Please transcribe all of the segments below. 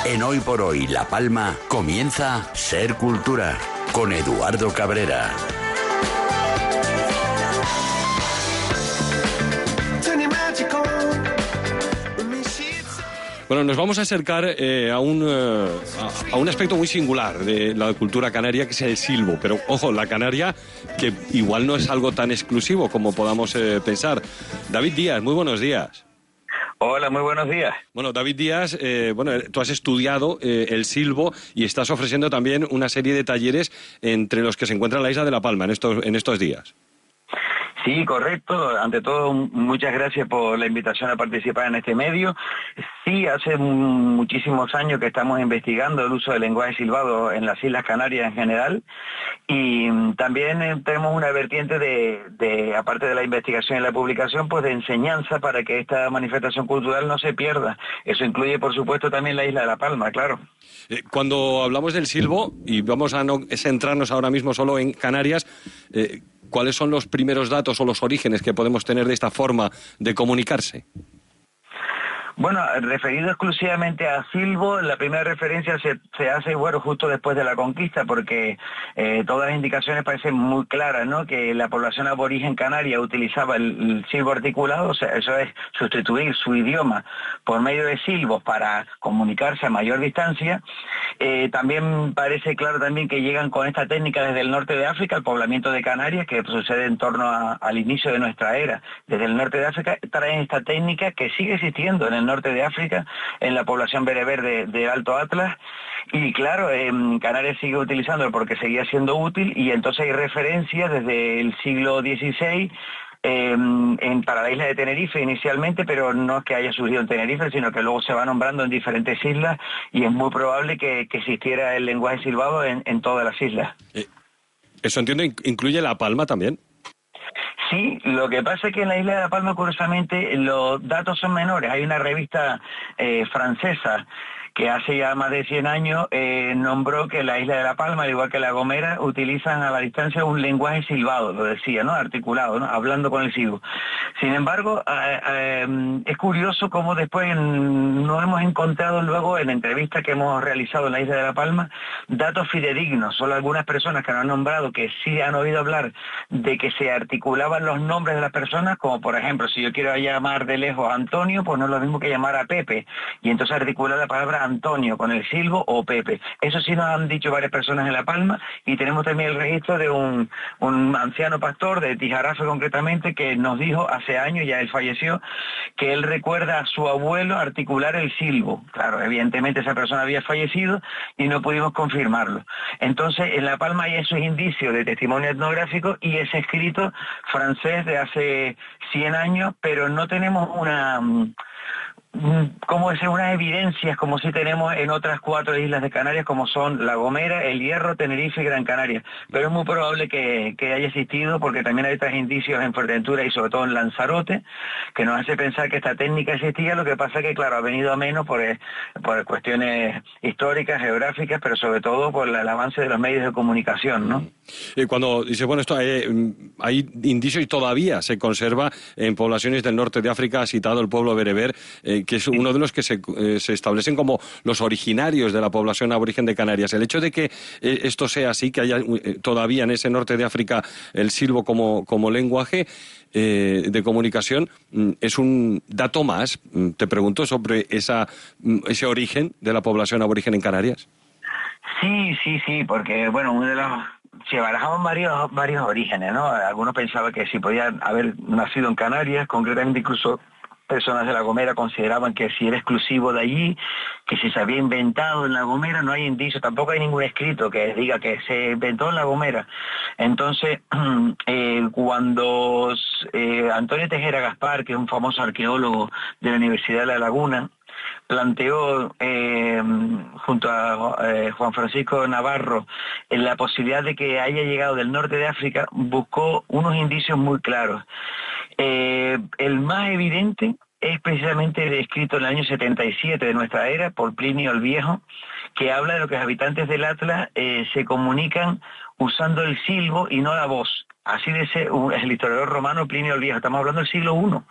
En Hoy por Hoy La Palma comienza Ser Cultura con Eduardo Cabrera. Bueno, nos vamos a acercar a un aspecto muy singular de la cultura canaria, que es el silbo. Pero, ojo, la canaria, que igual no es algo tan exclusivo como podamos pensar. David Díaz, muy buenos días. Hola, muy buenos días. Bueno, David Díaz, tú has estudiado el silbo y estás ofreciendo también una serie de talleres entre los que se encuentra la isla de La Palma en estos días. Sí, correcto. Ante todo, muchas gracias por la invitación a participar en este medio. Sí, hace muchísimos años que estamos investigando el uso del lenguaje silbado en las Islas Canarias en general, y también tenemos una vertiente de, aparte de la investigación y la publicación, pues de enseñanza para que esta manifestación cultural no se pierda. Eso incluye, por supuesto, también la isla de La Palma, claro. Cuando hablamos del silbo, y vamos a no centrarnos ahora mismo solo en Canarias, ¿cuáles son los primeros datos o los orígenes que podemos tener de esta forma de comunicarse? Bueno, referido exclusivamente a silbo, la primera referencia se hace, bueno, justo después de la conquista, porque todas las indicaciones parecen muy claras, ¿no? Que la población aborigen canaria utilizaba el silbo articulado, o sea, eso es sustituir su idioma por medio de silbos para comunicarse a mayor distancia. También parece claro también que llegan con esta técnica desde el norte de África, el poblamiento de Canarias, que sucede en torno al inicio de nuestra era. Desde el norte de África traen esta técnica que sigue existiendo en el norte de África, en la población bereber de Alto Atlas, y claro, Canarias sigue utilizándolo porque seguía siendo útil, y entonces hay referencias desde el siglo XVI para la isla de Tenerife inicialmente, pero no es que haya surgido en Tenerife, sino que luego se va nombrando en diferentes islas, y es muy probable que existiera el lenguaje silbado en todas las islas. Eso entiendo, ¿incluye La Palma también? Sí, lo que pasa es que en la isla de La Palma, curiosamente, los datos son menores. Hay una revista francesa que hace ya más de 100 años nombró que la isla de La Palma, al igual que La Gomera, utilizan a la distancia un lenguaje silbado, lo decía, ¿no? Articulado, ¿no? Hablando con el silbo. Sin embargo, es curioso cómo después no hemos encontrado luego en entrevistas que hemos realizado en la isla de La Palma datos fidedignos. Solo algunas personas que nos han nombrado que sí han oído hablar de que se articulaban los nombres de las personas, como por ejemplo, si yo quiero llamar de lejos a Antonio, pues no es lo mismo que llamar a Pepe, y entonces articular la palabra Antonio con el silbo o Pepe. Eso sí nos han dicho varias personas en La Palma, y tenemos también el registro de un anciano pastor de Tijarafe concretamente, que nos dijo hace años, ya él falleció, que él recuerda a su abuelo articular el silbo. Claro, evidentemente esa persona había fallecido y no pudimos confirmarlo. Entonces en La Palma hay esos indicios de testimonio etnográfico y ese escrito francés de hace 100 años, pero no tenemos unas evidencias como si tenemos en otras 4 islas de Canarias, como son La Gomera, El Hierro, Tenerife y Gran Canaria. Pero es muy probable que haya existido, porque también hay otros indicios en Fuerteventura y sobre todo en Lanzarote, que nos hace pensar que esta técnica existía. Lo que pasa es que, claro, ha venido a menos por cuestiones históricas, geográficas, pero sobre todo por el avance de los medios de comunicación, ¿no? Cuando dice, bueno, esto hay indicios y todavía se conserva en poblaciones del norte de África, ha citado el pueblo bereber, que es uno de los que se establecen como los originarios de la población aborigen de Canarias. El hecho de que esto sea así, que haya todavía en ese norte de África el silbo como lenguaje de comunicación, es un dato más, te pregunto, sobre ese origen de la población aborigen en Canarias. Sí, porque, bueno, se barajaban varios orígenes, ¿no? Algunos pensaban que si podían haber nacido en Canarias, concretamente incluso personas de La Gomera consideraban que si era exclusivo de allí, que si se había inventado en La Gomera. No hay indicios, tampoco hay ningún escrito que diga que se inventó en La Gomera. Entonces, cuando Antonio Tejera Gaspar, que es un famoso arqueólogo de la Universidad de La Laguna, planteó junto a Juan Francisco Navarro la posibilidad de que haya llegado del norte de África, buscó unos indicios muy claros. El más evidente es precisamente el escrito en el año 77 de nuestra era por Plinio el Viejo, que habla de lo que los habitantes del Atlas se comunican usando el silbo y no la voz. Así dice el historiador romano Plinio el Viejo. Estamos hablando del siglo I.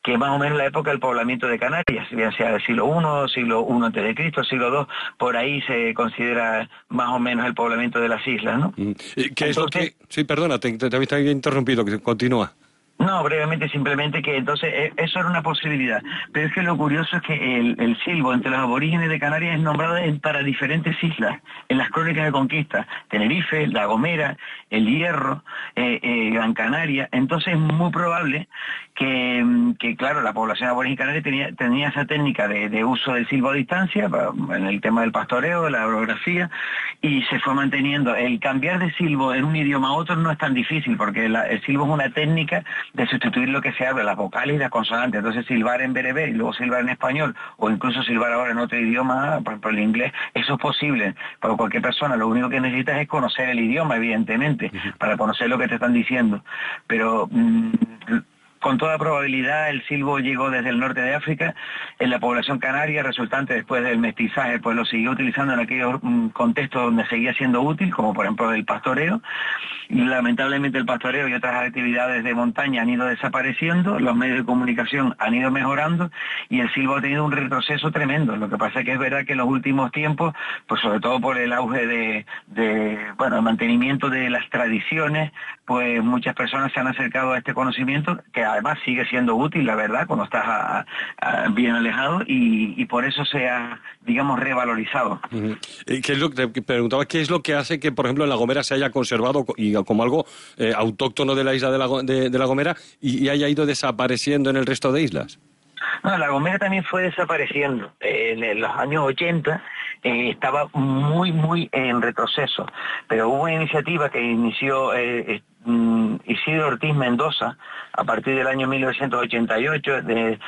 que más o menos la época del poblamiento de Canarias, ya sea del siglo I, siglo I antes de Cristo, siglo II, por ahí se considera más o menos el poblamiento de las islas, ¿no? ¿Qué es lo que...? Sí, perdona, te había interrumpido, que continúa. No, brevemente, simplemente que entonces eso era una posibilidad. Pero es que lo curioso es que el silbo entre los aborígenes de Canarias es nombrado para diferentes islas, en las crónicas de conquista: Tenerife, La Gomera, El Hierro, Gran Canaria. Entonces es muy probable que claro, la población aborigen canaria tenía esa técnica de uso del silbo a distancia, en el tema del pastoreo, de la orografía, y se fue manteniendo. El cambiar de silbo en un idioma a otro no es tan difícil, porque el silbo es una técnica de sustituir lo que se habla, las vocales y las consonantes. Entonces silbar en bereber y luego silbar en español, o incluso silbar ahora en otro idioma, por ejemplo el inglés, eso es posible para cualquier persona. Lo único que necesitas es conocer el idioma, evidentemente, para conocer lo que te están diciendo. Pero con toda probabilidad el silbo llegó desde el norte de África. En la población canaria, resultante después del mestizaje, pues lo siguió utilizando en aquellos contextos donde seguía siendo útil, como por ejemplo el pastoreo. Y lamentablemente el pastoreo y otras actividades de montaña han ido desapareciendo, los medios de comunicación han ido mejorando y el silbo ha tenido un retroceso tremendo. Lo que pasa es que es verdad que en los últimos tiempos, pues sobre todo por el auge el mantenimiento de las tradiciones, pues muchas personas se han acercado a este conocimiento, que además sigue siendo útil, la verdad, cuando estás bien alejado, y por eso se ha, digamos, revalorizado. ¿Qué es lo que te preguntaba? ¿Qué es lo que hace que, por ejemplo, en La Gomera se haya conservado y como algo autóctono de la isla de La Gomera y haya ido desapareciendo en el resto de islas? No, La Gomera también fue desapareciendo. En los años 80 estaba muy en retroceso, pero hubo una iniciativa que inició Isidro Ortiz Mendoza a partir del año 1988,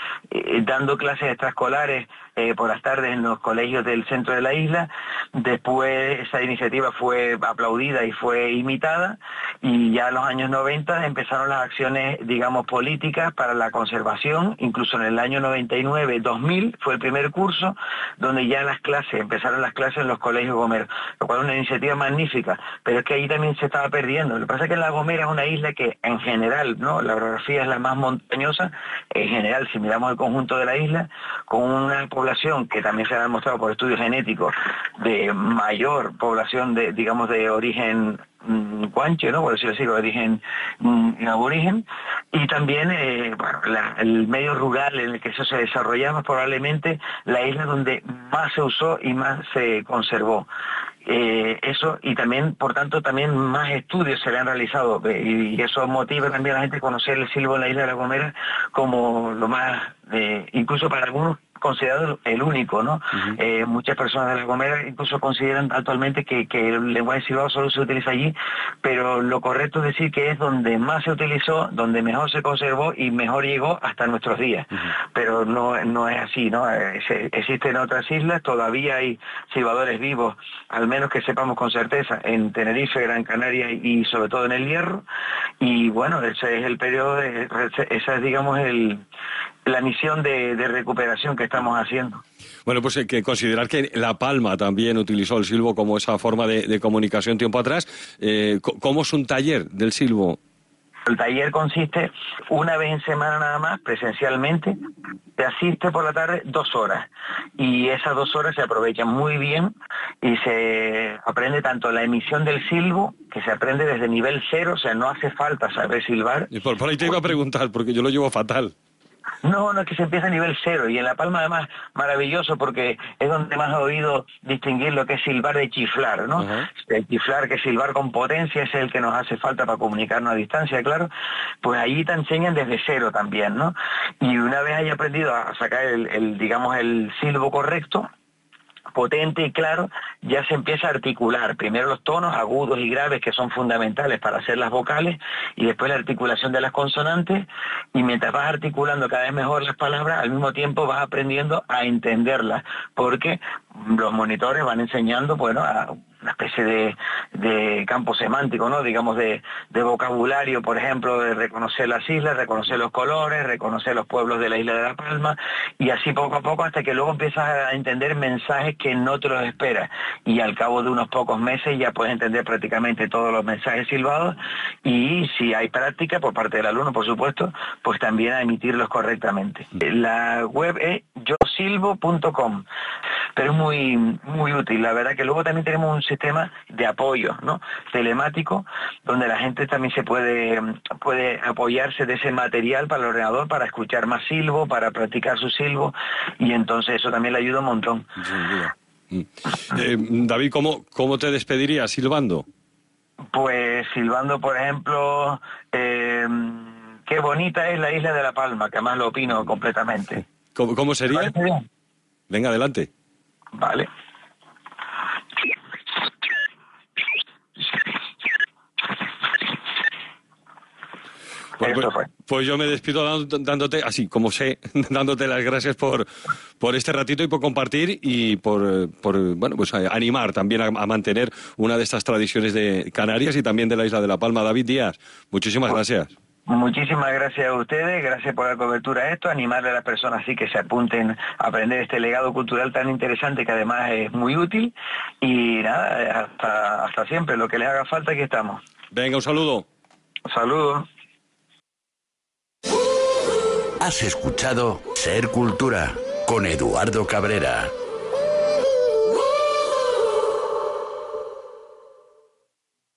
dando clases extraescolares por las tardes en los colegios del centro de la isla. Después esa iniciativa fue aplaudida y fue imitada, y ya en los años 90 empezaron las acciones, digamos, políticas para la conservación. Incluso en el año 99-2000 fue el primer curso donde ya empezaron las clases en los colegios gomeros, lo cual es una iniciativa magnífica, pero es que ahí también se estaba perdiendo. Lo que pasa es que La Gomera es una isla que en general, ¿no?, la orografía es la más montañosa, en general, si miramos el conjunto de la isla, con una población que también se ha demostrado por estudios genéticos de mayor población de origen guanche, ¿no?, por decirlo así, de origen aborigen, y también el medio rural en el que eso se desarrollaba, probablemente la isla donde más se usó y más se conservó. Eso, y también, por tanto, también más estudios se le han realizado, y eso motiva también a la gente a conocer el silbo en la isla de La Gomera como lo más, incluso para algunos, considerado el único, ¿no? Muchas personas de La Gomera incluso consideran actualmente que el lenguaje silbado solo se utiliza allí, pero lo correcto es decir que es donde más se utilizó, donde mejor se conservó y mejor llegó hasta nuestros días. Pero no es así, ¿no? Existen otras islas, todavía hay silbadores vivos, al menos que sepamos con certeza, en Tenerife, Gran Canaria y sobre todo en El Hierro, y bueno, ese es el periodo, esa es, digamos, la misión de recuperación que estamos haciendo. Bueno, pues hay que considerar que La Palma también utilizó el silbo como esa forma de comunicación tiempo atrás. ¿Cómo es un taller del silbo? El taller consiste una vez en semana nada más, presencialmente. Se asiste por la tarde 2 horas, y esas 2 horas se aprovechan muy bien y se aprende tanto la emisión del silbo, que se aprende desde nivel 0, o sea, no hace falta saber silbar. Y por ahí te iba a preguntar, porque yo lo llevo fatal. No, es que se empieza a nivel 0, y en La Palma además maravilloso porque es donde más he oído distinguir lo que es silbar de chiflar, ¿no? El chiflar, que es silbar con potencia, es el que nos hace falta para comunicarnos a distancia, claro. Pues allí te enseñan desde 0 también, ¿no? Y una vez hayas aprendido a sacar el silbo correcto, potente y claro, ya se empieza a articular primero los tonos agudos y graves, que son fundamentales para hacer las vocales, y después la articulación de las consonantes, y mientras vas articulando cada vez mejor las palabras, al mismo tiempo vas aprendiendo a entenderlas, porque los monitores van enseñando, bueno, una especie de campo semántico, ¿no? Digamos de vocabulario, por ejemplo, de reconocer las islas, reconocer los colores, reconocer los pueblos de la isla de La Palma, y así poco a poco hasta que luego empiezas a entender mensajes que no te los esperas, y al cabo de unos pocos meses ya puedes entender prácticamente todos los mensajes silbados, y si hay práctica por parte del alumno, por supuesto, pues también a emitirlos correctamente. La web es yosilbo.com, pero es muy útil. La verdad que luego también tenemos un sistema de apoyo, ¿no? Telemático, donde la gente también se puede apoyarse de ese material para el ordenador, para escuchar más silbo, para practicar su silbo, y entonces eso también le ayuda un montón. David, ¿cómo te despedirías silbando? Pues silbando, por ejemplo, qué bonita es la isla de La Palma, que además lo opino completamente. ¿Cómo sería? Venga, adelante. Vale. Pues yo me despido dándote, así como sé, dándote las gracias por este ratito y por compartir y por bueno, pues animar también a mantener una de estas tradiciones de Canarias y también de la isla de La Palma. David Díaz, muchísimas gracias. Muchísimas gracias a ustedes, gracias por la cobertura a esto, animarle a las personas así que se apunten a aprender este legado cultural tan interesante que además es muy útil, y nada, hasta siempre, lo que les haga falta, aquí estamos. Venga, un saludo. Saludos. Has escuchado Ser Cultura con Eduardo Cabrera.